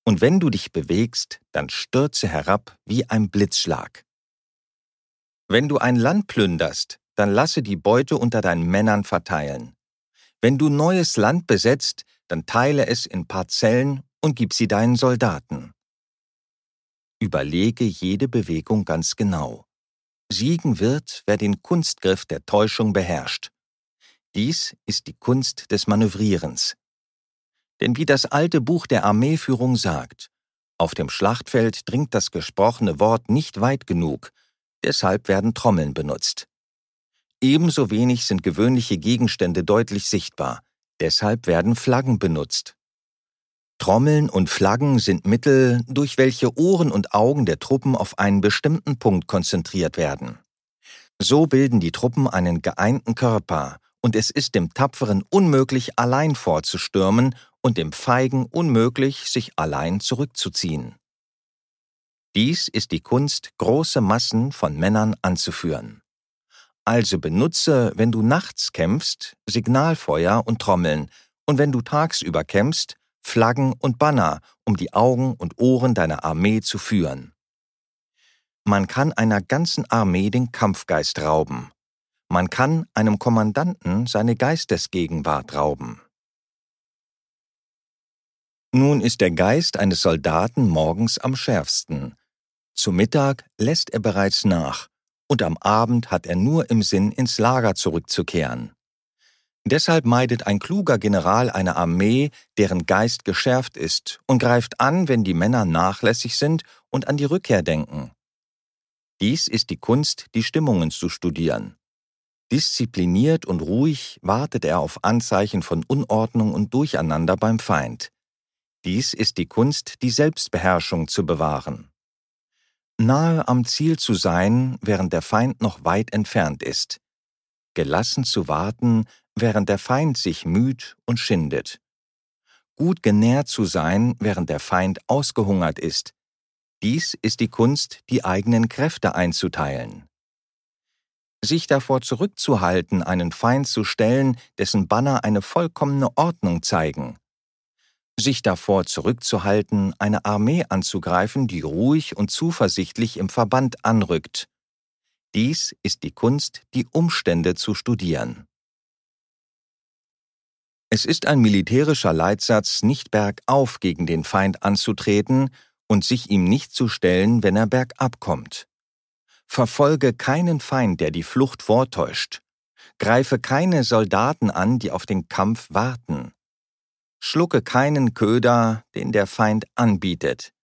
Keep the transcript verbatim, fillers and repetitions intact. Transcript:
Und wenn du dich bewegst, dann stürze herab wie ein Blitzschlag. Wenn du ein Land plünderst, dann lasse die Beute unter deinen Männern verteilen. Wenn du neues Land besetzt, dann teile es in Parzellen und gib sie deinen Soldaten. Überlege jede Bewegung ganz genau. Siegen wird, wer den Kunstgriff der Täuschung beherrscht. Dies ist die Kunst des Manövrierens. Denn wie das alte Buch der Armeeführung sagt, auf dem Schlachtfeld dringt das gesprochene Wort nicht weit genug, deshalb werden Trommeln benutzt. Ebenso wenig sind gewöhnliche Gegenstände deutlich sichtbar, deshalb werden Flaggen benutzt. Trommeln und Flaggen sind Mittel, durch welche Ohren und Augen der Truppen auf einen bestimmten Punkt konzentriert werden. So bilden die Truppen einen geeinten Körper, und es ist dem Tapferen unmöglich, allein vorzustürmen und dem Feigen unmöglich, sich allein zurückzuziehen. Dies ist die Kunst, große Massen von Männern anzuführen. Also benutze, wenn du nachts kämpfst, Signalfeuer und Trommeln, und wenn du tagsüber kämpfst, Flaggen und Banner, um die Augen und Ohren deiner Armee zu führen. Man kann einer ganzen Armee den Kampfgeist rauben. Man kann einem Kommandanten seine Geistesgegenwart rauben. Nun ist der Geist eines Soldaten morgens am schärfsten. Zu Mittag lässt er bereits nach, und am Abend hat er nur im Sinn, ins Lager zurückzukehren. Deshalb meidet ein kluger General eine Armee, deren Geist geschärft ist, und greift an, wenn die Männer nachlässig sind und an die Rückkehr denken. Dies ist die Kunst, die Stimmungen zu studieren. Diszipliniert und ruhig wartet er auf Anzeichen von Unordnung und Durcheinander beim Feind. Dies ist die Kunst, die Selbstbeherrschung zu bewahren. Nahe am Ziel zu sein, während der Feind noch weit entfernt ist. Gelassen zu warten, während der Feind sich müht und schindet. Gut genährt zu sein, während der Feind ausgehungert ist. Dies ist die Kunst, die eigenen Kräfte einzuteilen. Sich davor zurückzuhalten, einen Feind zu stellen, dessen Banner eine vollkommene Ordnung zeigen. Sich davor zurückzuhalten, eine Armee anzugreifen, die ruhig und zuversichtlich im Verband anrückt. Dies ist die Kunst, die Umstände zu studieren. Es ist ein militärischer Leitsatz, nicht bergauf gegen den Feind anzutreten und sich ihm nicht zu stellen, wenn er bergab kommt. Verfolge keinen Feind, der die Flucht vortäuscht. Greife keine Soldaten an, die auf den Kampf warten. Schlucke keinen Köder, den der Feind anbietet.